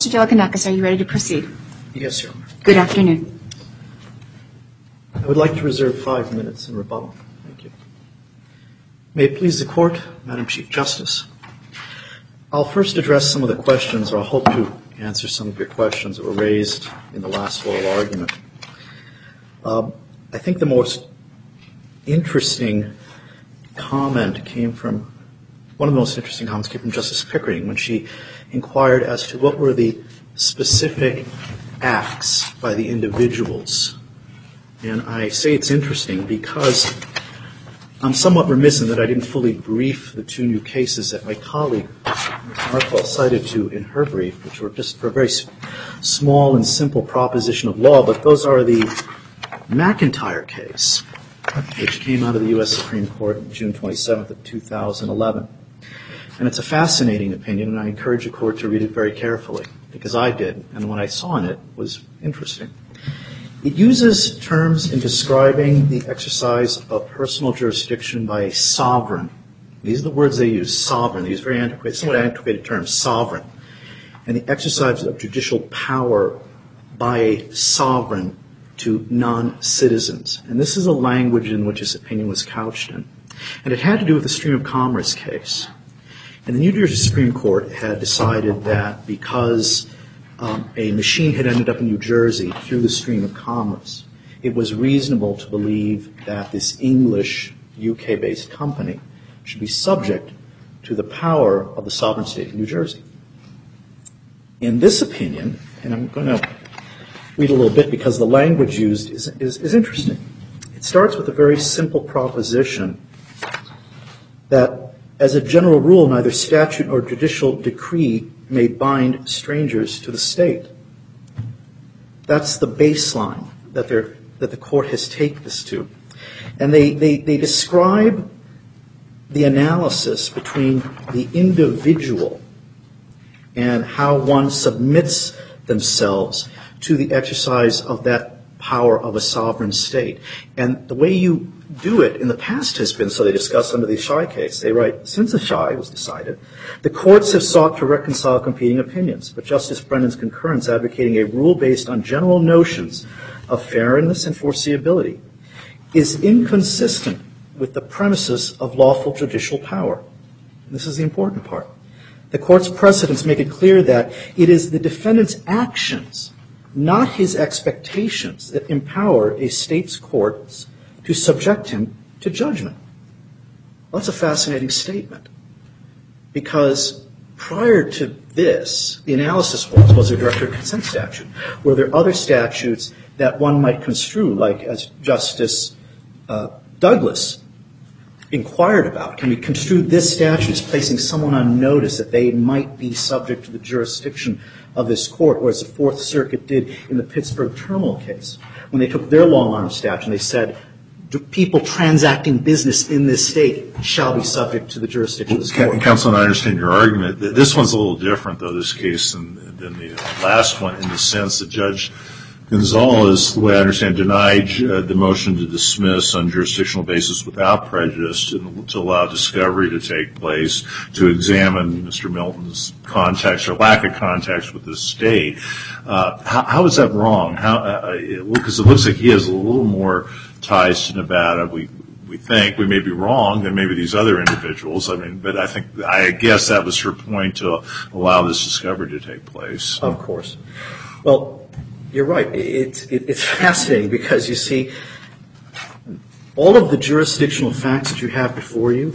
Mr. Delaganakis, are you ready to proceed? Yes, Your Honor. Good afternoon. I would like to reserve 5 minutes in rebuttal. Thank you. May it please the Court, Madam Chief Justice. I'll first address some of the questions, or I'll hope to answer some of your questions that were raised in the last oral argument. I think the most interesting comment came from, one of the most interesting comments came from Justice Pickering when she inquired as to what were the specific acts by the individuals. And I say it's interesting because I'm somewhat remiss in that I didn't fully brief the two new cases that my colleague, Ms. Markwell, cited to in her brief, which were just for a very small and simple proposition of law, but those are the McIntyre case, which came out of the U.S. Supreme Court on June 27th of 2011. And it's a fascinating opinion, and I encourage the Court to read it very carefully, because I did, and what I saw in it was interesting. It uses terms in describing the exercise of personal jurisdiction by a sovereign. These are the words they use, sovereign. They use very antiquated, somewhat antiquated terms, sovereign. And the exercise of judicial power by a sovereign to non-citizens. And this is a language in which his opinion was couched in. And it had to do with the Stream of Commerce case. And the New Jersey Supreme Court had decided that because a machine had ended up in New Jersey through the Stream of Commerce, it was reasonable to believe that this English, UK-based company should be subject to the power of the sovereign state of New Jersey. In this opinion, and I'm going to read a little bit because the language used is interesting. It starts with a very simple proposition that, as a general rule, neither statute nor judicial decree may bind strangers to the state. That's the baseline that the Court has taken this to. And they describe the analysis between the individual and how one submits themselves to the exercise of that power of a sovereign state. And the way you do it in the past has been, so they discuss under the Schei case, they write, since the Schei was decided, the courts have sought to reconcile competing opinions, but Justice Brennan's concurrence advocating a rule based on general notions of fairness and foreseeability is inconsistent with the premises of lawful judicial power. And this is the important part. The Court's precedents make it clear that it is the defendant's actions, not his expectations, that empower a state's courts to subject him to judgment. Well, that's a fascinating statement, because prior to this, the analysis was a director consent statute. Were there other statutes that one might construe, like as Justice Douglas inquired about? Can we construe this statute as placing someone on notice that they might be subject to the jurisdiction of this court, or as the Fourth Circuit did in the Pittsburgh terminal case, when they took their long-arm statute and they said, people transacting business in this state shall be subject to the jurisdiction of this court. Counsel, and I understand your argument. This one's a little different, though, this case, than the last one, in the sense that Judge Gonzalez, the way I understand, denied the motion to dismiss on jurisdictional basis without prejudice to allow discovery to take place, to examine Mr. Milton's contacts or lack of contacts with the state. How is that wrong? Because it looks like he has a little more ties to Nevada. We think, we may be wrong, than maybe these other individuals. I mean, but I guess that was her point, to allow this discovery to take place. Of course. Well, you're right. It's fascinating because, you see, all of the jurisdictional facts that you have before you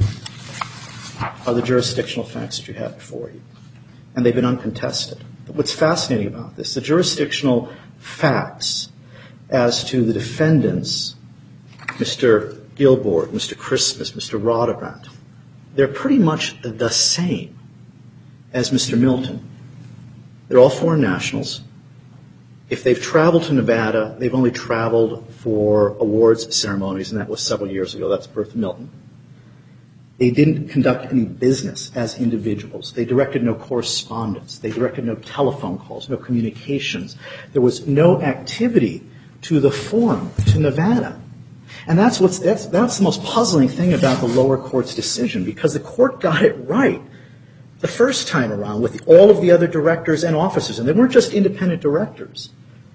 are the jurisdictional facts that you have before you, and they've been uncontested. But what's fascinating about this, the jurisdictional facts as to the defendants, Mr. Gilbert, Mr. Christmas, Mr. Rodebrandt, they're pretty much the same as Mr. Milton. They're all foreign nationals. If they've traveled to Nevada, they've only traveled for awards ceremonies, and that was several years ago. That's Bertha Milton. They didn't conduct any business as individuals. They directed no correspondence. They directed no telephone calls, no communications. There was no activity to the forum, to Nevada. And that's the most puzzling thing about the lower court's decision, because the court got it right the first time around with all of the other directors and officers, and they weren't just independent directors.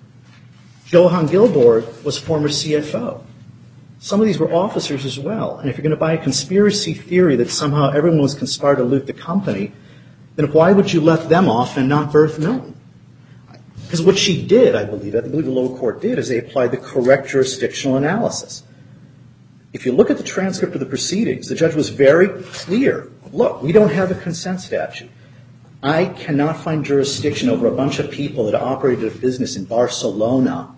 Johann Gilborg was former CFO. Some of these were officers as well. And if you're going to buy a conspiracy theory that somehow everyone was conspired to loot the company, then why would you let them off and not Berth Milton? Because what she did, I believe the lower court did, is they applied the correct jurisdictional analysis. If you look at the transcript of the proceedings, the judge was very clear. Look, we don't have a consent statute. I cannot find jurisdiction over a bunch of people that operated a business in Barcelona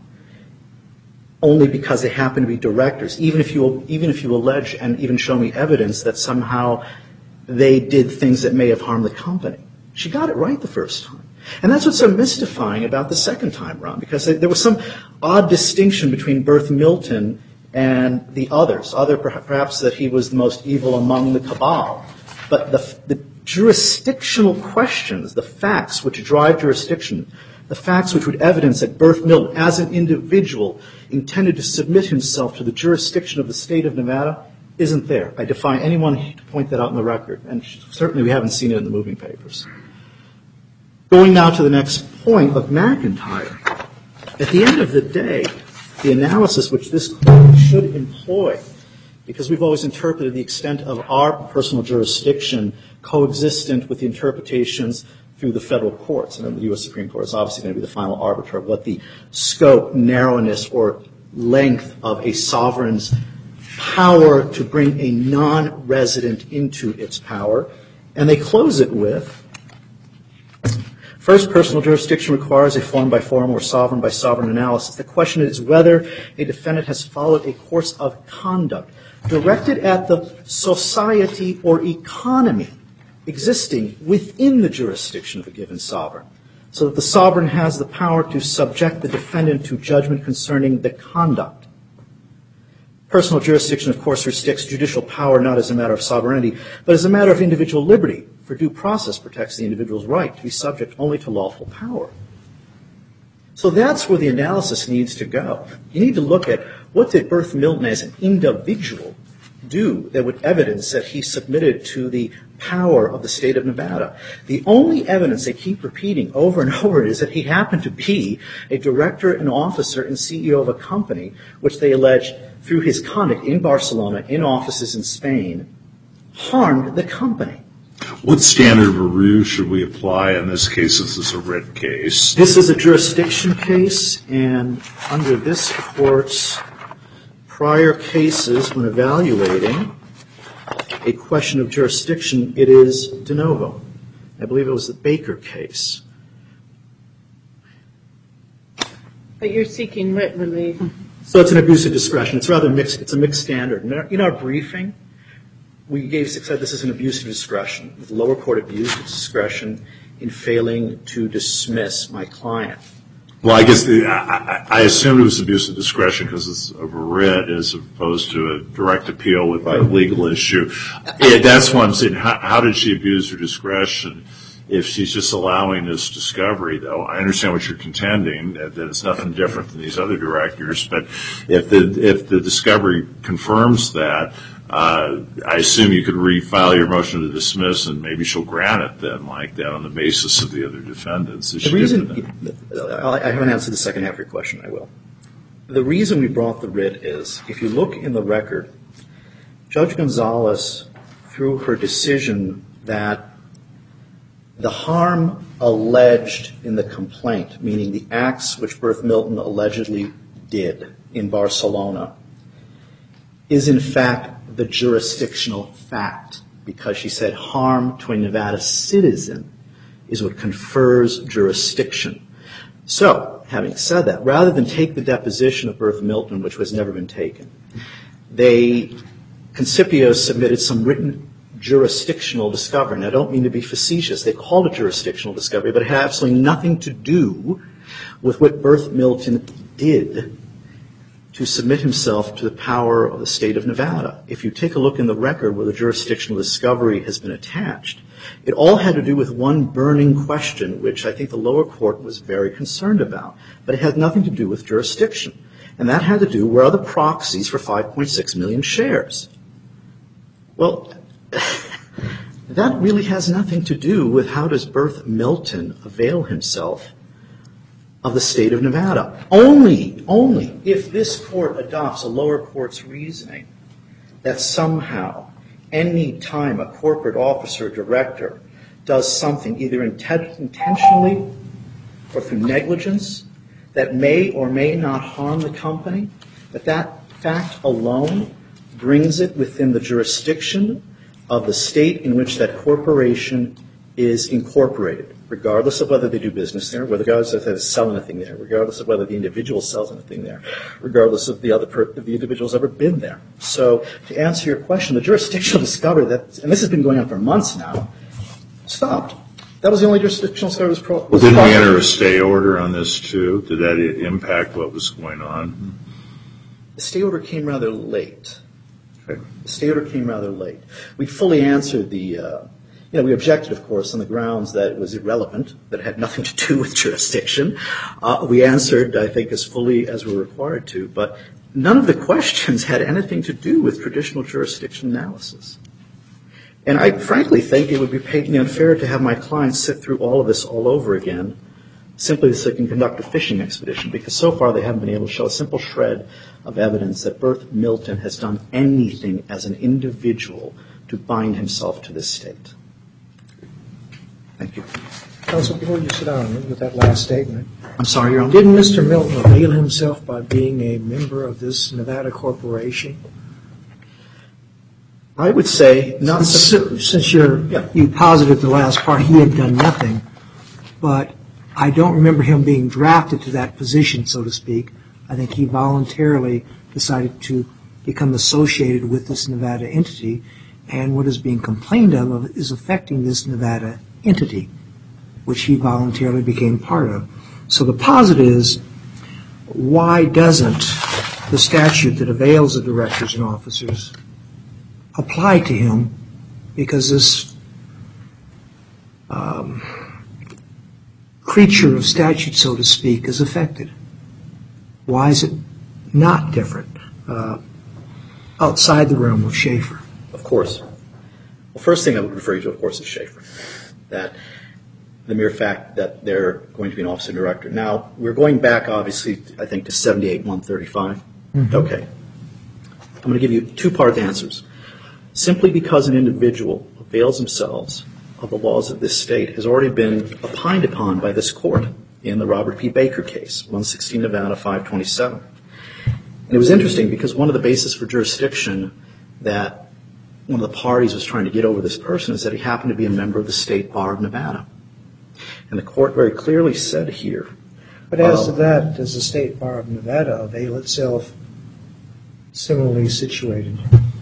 only because they happen to be directors, even if you allege and even show me evidence that somehow they did things that may have harmed the company. She got it right the first time. And that's what's so mystifying about the second time around, because there was some odd distinction between Berth Milton and the others, perhaps that he was the most evil among the cabal. But the jurisdictional questions, the facts which drive jurisdiction, the facts which would evidence that Berth Milton, as an individual, intended to submit himself to the jurisdiction of the state of Nevada, isn't there. I defy anyone to point that out in the record, and certainly we haven't seen it in the moving papers. Going now to the next point of McIntyre. At the end of the day, the analysis which this court should employ, because we've always interpreted the extent of our personal jurisdiction coexistent with the interpretations through the federal courts, and then the U.S. Supreme Court is obviously going to be the final arbiter of what the scope, narrowness, or length of a sovereign's power to bring a non-resident into its power. And they close it with, first, personal jurisdiction requires a form-by-form or sovereign-by-sovereign analysis. The question is whether a defendant has followed a course of conduct directed at the society or economy existing within the jurisdiction of a given sovereign, so that the sovereign has the power to subject the defendant to judgment concerning the conduct. Personal jurisdiction, of course, restricts judicial power not as a matter of sovereignty, but as a matter of individual liberty, for due process protects the individual's right to be subject only to lawful power. So that's where the analysis needs to go. You need to look at what did Berth Milton as an individual do that would evidence that he submitted to the power of the state of Nevada. The only evidence they keep repeating over and over is that he happened to be a director, an officer, and CEO of a company which they allege through his conduct in Barcelona, in offices in Spain, harmed the company. What standard of review should we apply in this case? This is a writ case. This is a jurisdiction case, and under this court's prior cases when evaluating a question of jurisdiction, it is de novo. I believe it was the Baker case. But you're seeking writ relief. So it's an abuse of discretion. It's rather mixed. It's a mixed standard. In our briefing, we said this is an abuse of discretion. The lower court abused its discretion in failing to dismiss my client. Well, I guess I assumed it was abuse of discretion because it's of a writ as opposed to a direct appeal with a legal issue. That's why I'm saying, how did she abuse her discretion if she's just allowing this discovery, though? I understand what you're contending, that it's nothing different than these other directors, but if the discovery confirms that, I assume you could refile your motion to dismiss and maybe she'll grant it then like that on the basis of the other defendants. The reason, I haven't answered the second half of your question, I will. The reason we brought the writ is, if you look in the record, Judge Gonzalez, through her decision that the harm alleged in the complaint, meaning the acts which Berth Milton allegedly did in Barcelona, is in fact the jurisdictional fact, because she said harm to a Nevada citizen is what confers jurisdiction. So, having said that, rather than take the deposition of Berth Milton, which has never been taken, Concipio submitted some written jurisdictional discovery. And I don't mean to be facetious. They called it jurisdictional discovery, but it had absolutely nothing to do with what Berth Milton did to submit himself to the power of the state of Nevada. If you take a look in the record where the jurisdictional discovery has been attached, it all had to do with one burning question, which I think the lower court was very concerned about. But it had nothing to do with jurisdiction. And that had to do, where are the proxies for 5.6 million shares? Well, that really has nothing to do with how does Berth Milton avail himself of the state of Nevada. Only if this court adopts a lower court's reasoning that somehow any time a corporate officer or director does something either intentionally or through negligence that may or may not harm the company, that fact alone brings it within the jurisdiction of the state in which that corporation is incorporated, regardless of whether they do business there, regardless of whether they sell anything there, regardless of whether the individual sells anything there, regardless of the individual's ever been there. So to answer your question, the jurisdictional discovery that, and this has been going on for months now, stopped. That was the only jurisdictional discovery that was Didn't we enter a stay order on this too? Did that impact what was going on? The stay order came rather late. Okay. The stay order came rather late. We fully answered we objected, of course, on the grounds that it was irrelevant, that it had nothing to do with jurisdiction. We answered, I think, as fully as we're required to, but none of the questions had anything to do with traditional jurisdiction analysis. And I frankly think it would be patently unfair to have my clients sit through all of this all over again simply so they can conduct a fishing expedition, because so far they haven't been able to show a simple shred of evidence that Berth Milton has done anything as an individual to bind himself to this state. Thank you. Counsel, before you sit down with that last statement, I'm sorry, Your Honor. didn't Mr. Milton avail himself by being a member of this Nevada corporation? I would say not. Since you posited the last part, he had done nothing, but I don't remember him being drafted to that position, so to speak. I think he voluntarily decided to become associated with this Nevada entity, and what is being complained of is affecting this Nevada entity, which he voluntarily became part of. So the posit is, why doesn't the statute that avails the directors and officers apply to him? Because this creature of statute, so to speak, is affected. Why is it not different outside the realm of Schaefer? Of course. Well, first thing I would refer you to, of course, is Schaefer. That the mere fact that they're going to be an officer director. Now, we're going back, obviously, I think, to 78-135. Mm-hmm. Okay. I'm going to give you two-part answers. Simply because an individual avails themselves of the laws of this state has already been opined upon by this court in the Robert P. Baker case, 116 Nevada 527. And it was interesting because one of the bases for jurisdiction that one of the parties was trying to get over this person is that he happened to be a member of the State Bar of Nevada. And the court very clearly said here. But as to that, does the State Bar of Nevada avail itself similarly situated?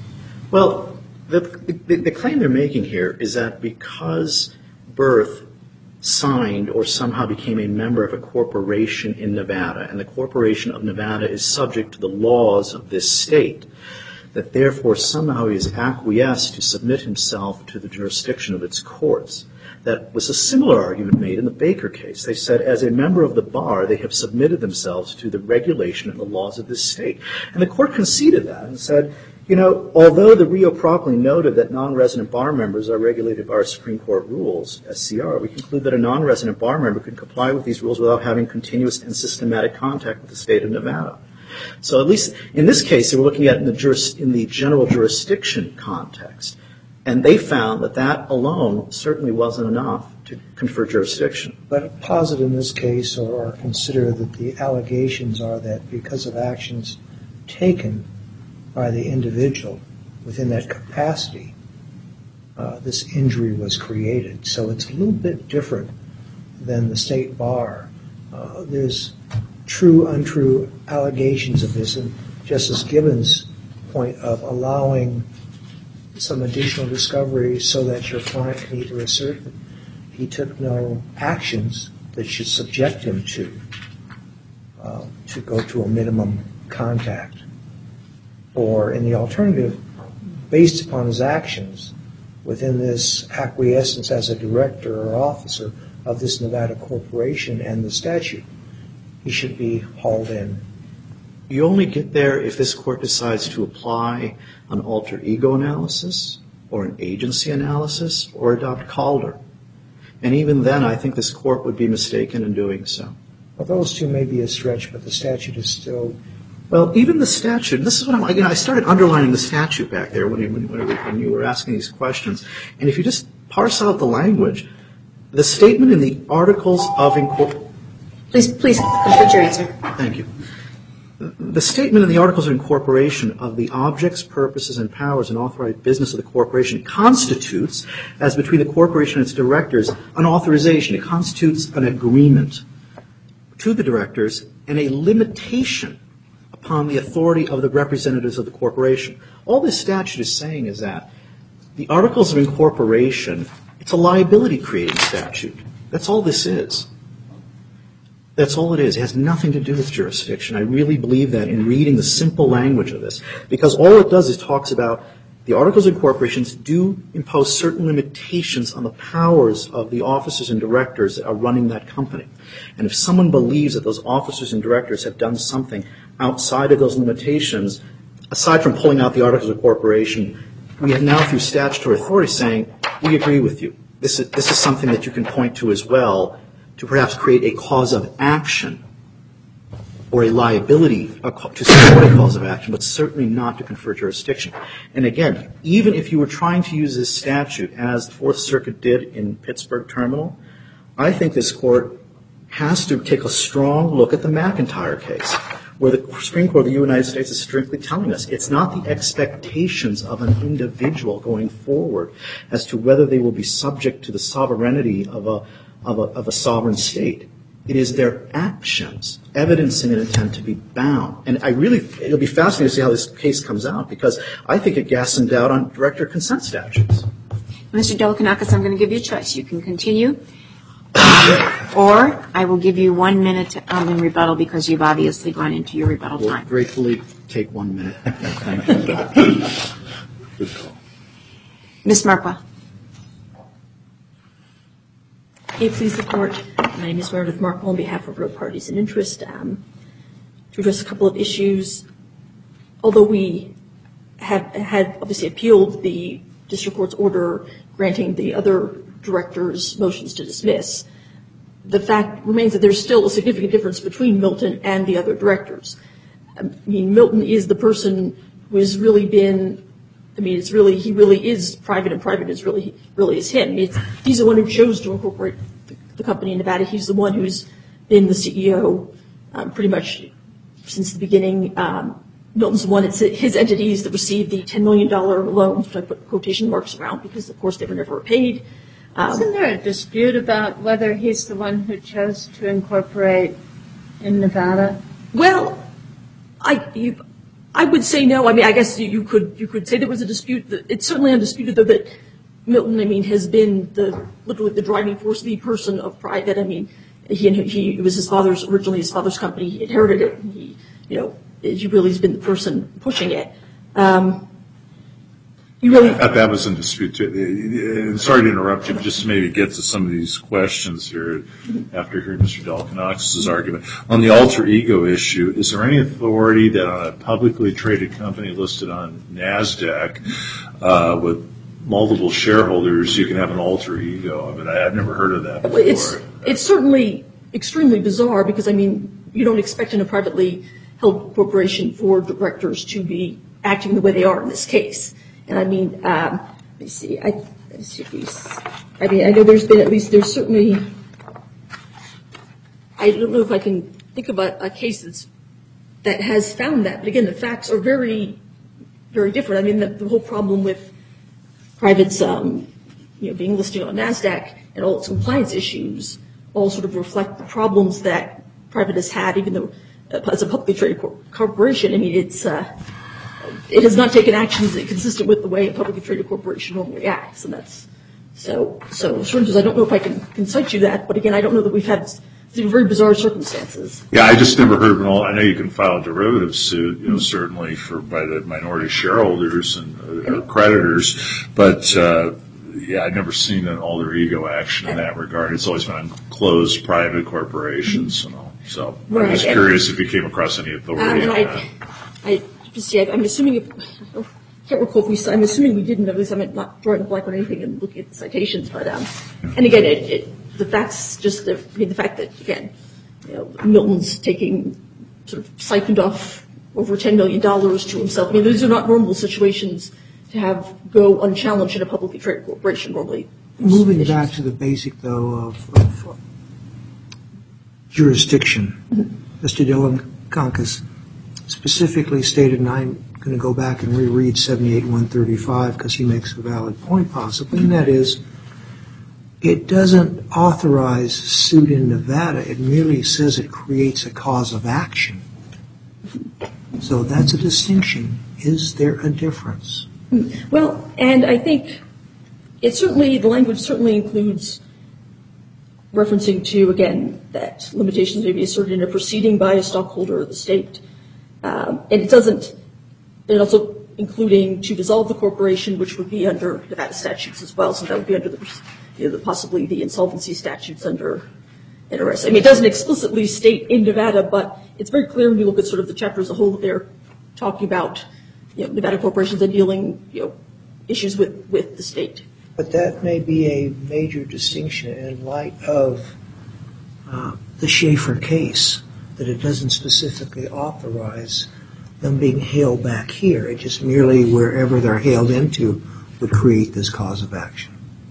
Well, the claim they're making here is that because Berth signed or somehow became a member of a corporation in Nevada, and the corporation of Nevada is subject to the laws of this state, that therefore somehow he is acquiesced to submit himself to the jurisdiction of its courts. That was a similar argument made in the Baker case. They said as a member of the bar, they have submitted themselves to the regulation and the laws of this state. And the court conceded that and said, although the Rio properly noted that non-resident bar members are regulated by our Supreme Court rules, SCR, we conclude that a non-resident bar member can comply with these rules without having continuous and systematic contact with the state of Nevada. So at least in this case, they were looking at it in the general jurisdiction context. And they found that that alone certainly wasn't enough to confer jurisdiction. But posit in this case or consider that the allegations are that because of actions taken by the individual within that capacity, this injury was created. So it's a little bit different than the state bar. There's true, untrue allegations of this. And Justice Gibbons' point of allowing some additional discovery so that your client can either assert that he took no actions that should subject him to go to a minimum contact, or in the alternative, based upon his actions within this acquiescence as a director or officer of this Nevada corporation and the statute, he should be hauled in. You only get there if this court decides to apply an alter ego analysis or an agency analysis or adopt Calder. And even then, I think this court would be mistaken in doing so. Well, those two may be a stretch, but the statute is still. Well, even the statute, this is what I started underlining the statute back there when you were asking these questions. And if you just parse out the language, the statement in the Articles of Incorporation. Please complete your answer. Thank you. The statement in the Articles of Incorporation of the objects, purposes, and powers and authorized business of the corporation constitutes, as between the corporation and its directors, an authorization. It constitutes an agreement to the directors and a limitation upon the authority of the representatives of the corporation. All this statute is saying is that the Articles of Incorporation, it's a liability-creating statute. That's all this is. That's all it is. It has nothing to do with jurisdiction. I really believe that in reading the simple language of this, because all it does is talks about the Articles of Incorporation do impose certain limitations on the powers of the officers and directors that are running that company. And if someone believes that those officers and directors have done something outside of those limitations, aside from pulling out the Articles of Incorporation, we have now through statutory authority saying, we agree with you. This is something that you can point to as well to perhaps create a cause of action or a liability to support a cause of action, but certainly not to confer jurisdiction. And again, even if you were trying to use this statute as the Fourth Circuit did in Pittsburgh Terminal, I think this Court has to take a strong look at the McIntyre case, where the Supreme Court of the United States is strictly telling us it's not the expectations of an individual going forward as to whether they will be subject to the sovereignty of a sovereign state. It is their actions evidencing an intent to be bound. And it'll be fascinating to see how this case comes out, because I think it casts some doubt on director consent statutes. Mr. Delikanakis, I'm going to give you a choice. You can continue, or I will give you 1 minute in rebuttal because you've obviously gone into your rebuttal time. We'll gratefully take 1 minute. Thank you. Ms. Marquardt. May it please the Court. My name is Meredith Markle on behalf of Road Parties in Interest. To address a couple of issues, although we have had obviously appealed the district court's order granting the other directors motions to dismiss, the fact remains that there's still a significant difference between Milton and the other directors. I mean, Milton is the person who has really been, he really is private, and private is really is him. He's the one who chose to incorporate the company in Nevada. He's the one who's been the CEO pretty much since the beginning. Milton's the one, it's his entities that received the $10 million loans, which I put quotation marks around because, of course, they were never paid. Isn't there a dispute about whether he's the one who chose to incorporate in Nevada? Well, I would say no. I mean, I guess you could say there was a dispute. It's certainly undisputed, though, that Milton, has been literally the driving force, the person of private. I mean, it was originally his father's company. He inherited it. And he really has been the person pushing it. I thought that was in dispute too. Sorry to interrupt you, but just to maybe get to some of these questions here after hearing Mr. Delikanakis' argument. On the alter ego issue, is there any authority that on a publicly traded company listed on NASDAQ with multiple shareholders, you can have an alter ego? I mean, I've never heard of that before. It's certainly extremely bizarre because, you don't expect in a privately held corporation for directors to be acting the way they are in this case. And let me see. I know there's certainly, I don't know if I can think of a case that has found that. But again, the facts are very, very different. I mean, the whole problem with privates, being listed on NASDAQ and all its compliance issues all sort of reflect the problems that private has had, even though as a publicly traded corporation, it has not taken actions consistent with the way a publicly traded corporation normally acts, and that's so. I don't know if I can cite you that, but again, I don't know that we've had very bizarre circumstances. Yeah, I just never heard of it all. I know you can file a derivative suit, certainly by the minority shareholders or creditors, but I've never seen an alter ego action in that regard. It's always been on closed private corporations and all. So I'm just curious if you came across any authority on that. I'm assuming if can't recall if I'm assuming we didn't, at least I'm not drawing a blank on anything and looking at the citations, but, and again, the facts just, the fact that, again, Milton's taking, sort of siphoned off over $10 million to himself. I mean, these are not normal situations to have go unchallenged in a publicly traded corporation normally. Moving back to the basic, though, of jurisdiction, Mr. Delaconcas specifically stated, and I'm going to go back and reread 78-135 because he makes a valid point possibly, and that is, it doesn't authorize suit in Nevada. It merely says it creates a cause of action. So that's a distinction. Is there a difference? Well, and I think the language certainly includes referencing to, again, that limitations may be asserted in a proceeding by a stockholder of the state. And it also including to dissolve the corporation, which would be under Nevada statutes as well. So that would be under possibly the insolvency statutes under NRS. I mean, it doesn't explicitly state in Nevada, but it's very clear when you look at sort of the chapter as a whole that they're talking about, Nevada corporations and dealing, issues with the state. But that may be a major distinction in light of the Schaefer case, that it doesn't specifically authorize them being hailed back here. It just merely wherever they're hailed into would create this cause of action.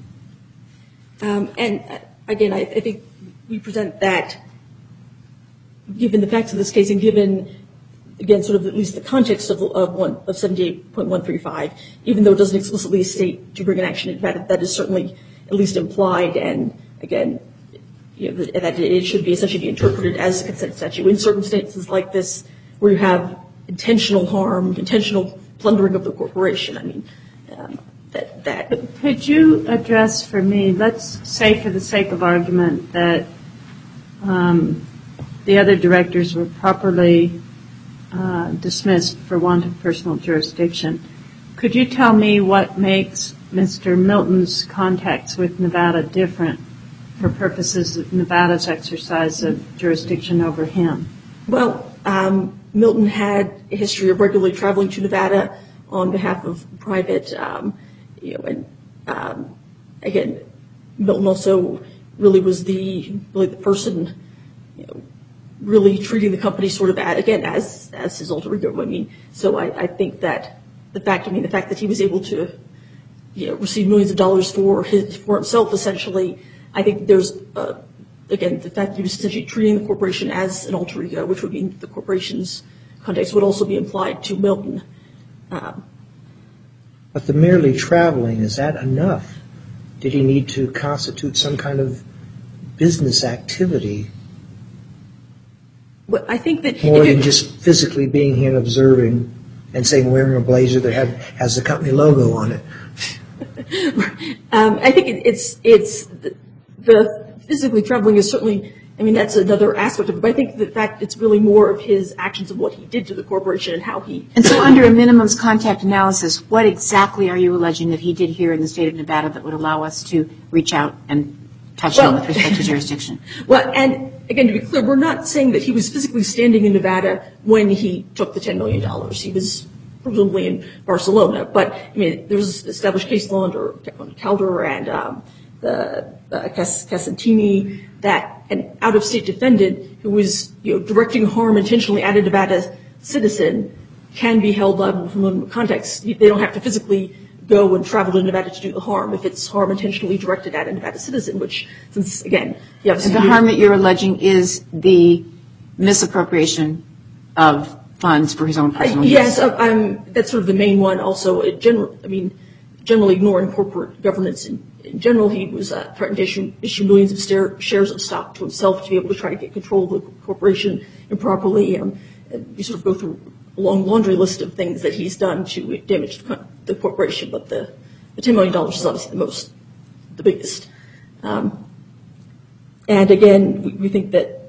And again, I think we present that given the facts of this case and given, again, sort of at least the context of 78.135, even though it doesn't explicitly state to bring an action in Nevada, that is certainly at least implied, and again, that it should be essentially be interpreted as a consent statute in circumstances like this where you have intentional harm, intentional plundering of the corporation. I mean, that. Could you address for me, let's say for the sake of argument that the other directors were properly dismissed for want of personal jurisdiction. Could you tell me what makes Mr. Milton's contacts with Nevada different for purposes of Nevada's exercise of jurisdiction over him? Well, Milton had a history of regularly traveling to Nevada on behalf of private, again, Milton also really was the person, really treating the company sort of as his alter ego. I mean, so I think that the fact that he was able to, receive millions of dollars for himself, essentially, I think there's, again, the fact that he was essentially treating the corporation as an alter ego, which would mean the corporation's context would also be implied to Milton. But the merely traveling, is that enough? Did he need to constitute some kind of business activity? Well, I think that more than just physically being here and observing and saying wearing a blazer that has the company logo on it. I think it's the physically traveling is certainly, I mean, that's another aspect of it, but I think the fact it's really more of his actions of what he did to the corporation and how he. And so under a minimums contact analysis, what exactly are you alleging that he did here in the state of Nevada that would allow us to reach out and touch him with respect to jurisdiction? Well, and again, to be clear, we're not saying that he was physically standing in Nevada when he took the $10 million. He was presumably in Barcelona, but I mean, there was established case law under Calder and the Casantini that an out-of-state defendant who was directing harm intentionally at a Nevada citizen can be held liable from the context. They don't have to physically go and travel to Nevada to do the harm if it's harm intentionally directed at a Nevada citizen, which, since, again, you have to the harm that you're alleging is the misappropriation of funds for his own personal use. Yes, that's sort of the main one. Also, generally ignoring corporate governance in general, he was threatened to issue millions of shares of stock to himself to be able to try to get control of the corporation improperly. You sort of go through a long laundry list of things that he's done to damage the corporation, but the $10 million is obviously the biggest. And again, we think that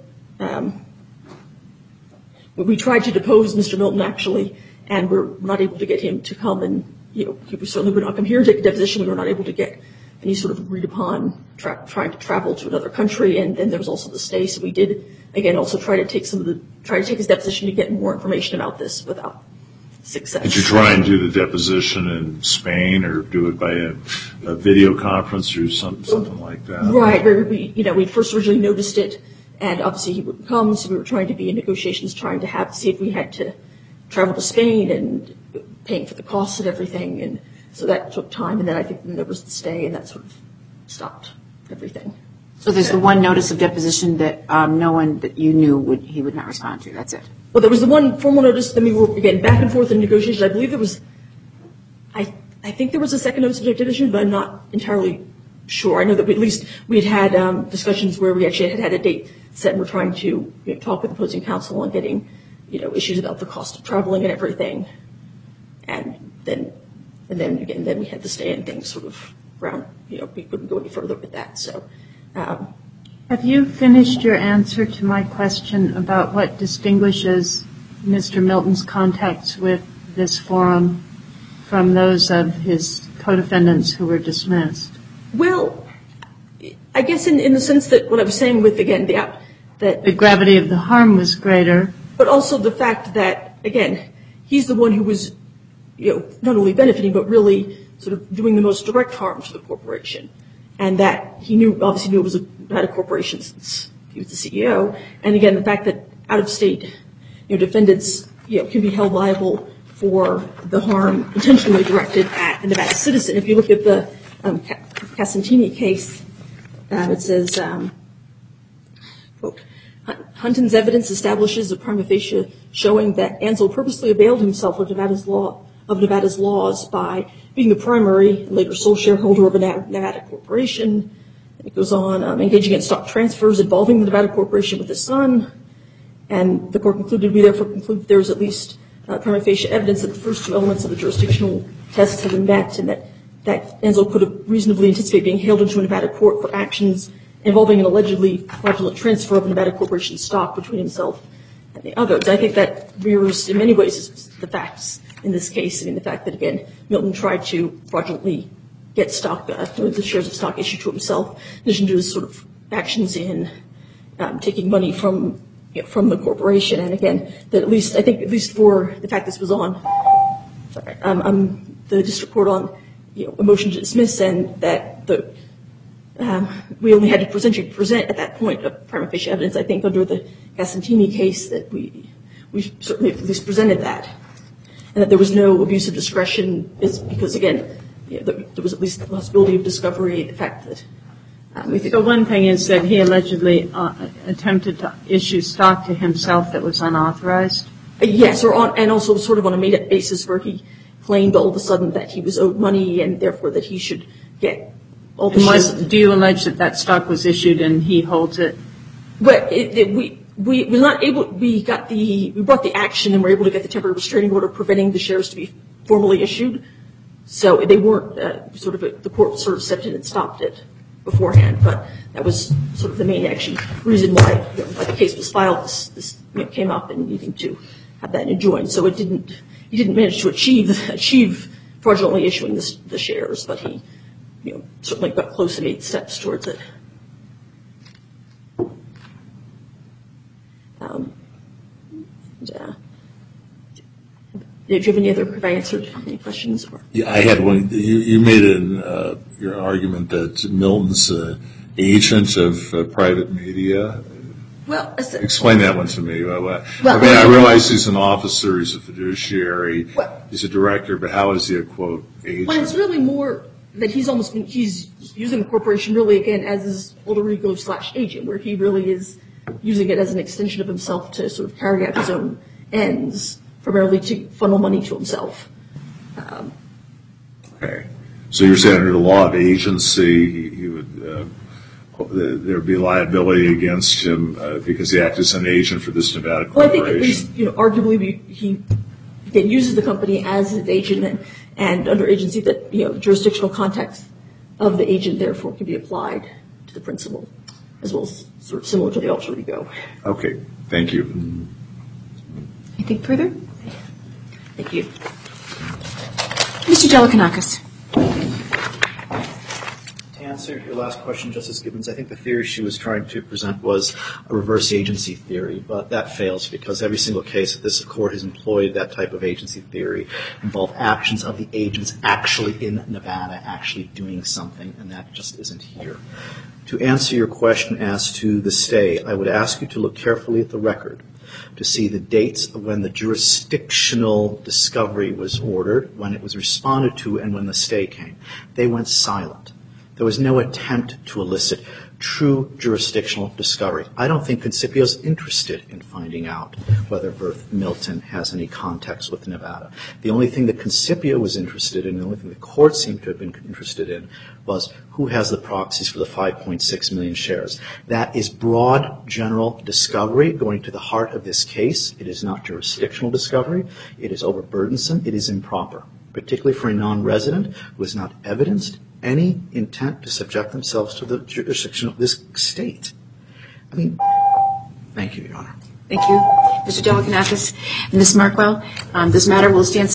we tried to depose Mr. Milton actually, and we're not able to get him to come and, he certainly would not come here and take a deposition. We were not able to get any sort of agreed upon trying to travel to another country, and then there was also the stay. So we did, again, also try to take his deposition to get more information about this without success. Did you try and do the deposition in Spain or do it by a video conference or something like that? Right. We first originally noticed it, and obviously he wouldn't come, so we were trying to be in negotiations, trying to see if we had to travel to Spain and paying for the costs and everything, and so that took time, and then I think there was the stay, and that sort of stopped everything. So there's the one notice of deposition that no one that you knew he would not respond to. That's it. Well, there was the one formal notice. Then we were again back and forth in negotiations. I believe there was, I think there was a second notice of deposition, but I'm not entirely sure. I know that we had discussions where we actually had a date set, and we're trying to talk with opposing counsel on getting issues about the cost of traveling and everything, and then we had the stay and things sort of around. We couldn't go any further with that. So. Have you finished your answer to my question about what distinguishes Mr. Milton's contacts with this forum from those of his co-defendants who were dismissed? Well, I guess in the sense that what I was saying with, again, that the gravity of the harm was greater. But also the fact that, again, he's the one who was, not only benefiting, but really sort of doing the most direct harm to the corporation. And that he obviously knew it was a corporation since he was the CEO. And again, the fact that out-of-state, defendants, can be held liable for the harm intentionally directed at a Nevada citizen. If you look at the Casantini case, it says, quote, Hunton's evidence establishes a prima facie showing that Ansel purposely availed himself of Nevada's laws by being the primary and later sole shareholder of a Nevada corporation. And it goes on, engaging in stock transfers involving the Nevada corporation with his son. And the court concluded, we therefore conclude that there is at least prima facie evidence that the first two elements of the jurisdictional test have been met, and that Ansel could have reasonably anticipated being hailed into a Nevada court for actions involving an allegedly fraudulent transfer of Nevada corporation stock between himself and the others. I think that mirrors in many ways the facts in this case. I mean, the fact that, again, Milton tried to fraudulently get stock, the shares of stock issued to himself, in addition to his sort of actions in taking money from the corporation. And again, that at least for the fact this was on, the district court on, a motion to dismiss, and that we only had to present at that point a prima facie evidence. I think under the Casantini case that we certainly at least presented that. And that there was no abuse of discretion is because, again, there was at least the possibility of discovery, the fact that So one thing is that he allegedly attempted to issue stock to himself that was unauthorized? Yes, and also sort of on a made-up basis where he claimed all of a sudden that he was owed money and therefore that he should get all the shares. Do you allege that stock was issued and he holds it? Well, we were not able. We brought the action and were able to get the temporary restraining order preventing the shares to be formally issued. So they weren't the court sort of stepped in and stopped it beforehand. But that was sort of the main reason why the case was filed. This came up and needing to have that enjoined. So he didn't manage to achieve fraudulently issuing the shares, but he certainly got close and made steps towards it. Did you have any other? Have I answered any questions? Yeah, I had one. You made your argument that Milton's agent of private media. Well, explain that one to me. I realize he's an officer, he's a fiduciary, he's a director, but how is he a quote agent? Well, it's really more that he's using the corporation really again as his alter ego / agent, where he really is using it as an extension of himself to sort of carry out his own ends, primarily to funnel money to himself. Okay. So you're saying under the law of agency, he would there would be liability against him because he acted as an agent for this Nevada corporation? Well, I think at least, arguably he uses the company as his agent and under agency that, jurisdictional context of the agent therefore can be applied to the principal as well as sort of similar to the alter ego. Okay. Thank you. Anything further? Thank you. Mr. Delakanakis. To answer your last question, Justice Gibbons, I think the theory she was trying to present was a reverse agency theory, but that fails because every single case that this court has employed that type of agency theory involve actions of the agents actually in Nevada, actually doing something, and that just isn't here. To answer your question as to the stay, I would ask you to look carefully at the record to see the dates of when the jurisdictional discovery was ordered, when it was responded to, and when the stay came. They went silent. There was no attempt to elicit true jurisdictional discovery. I don't think Concipio's interested in finding out whether Berth Milton has any contacts with Nevada. The only thing that Concipio was interested in, the only thing the court seemed to have been interested in, was who has the proxies for the 5.6 million shares. That is broad, general discovery going to the heart of this case. It is not jurisdictional discovery. It is overburdensome. It is improper, particularly for a non-resident who has not evidenced any intent to subject themselves to the jurisdiction of this state. I mean, thank you, Your Honor. Thank you. Mr. Delikanakis, Ms. Markwell, this matter will stand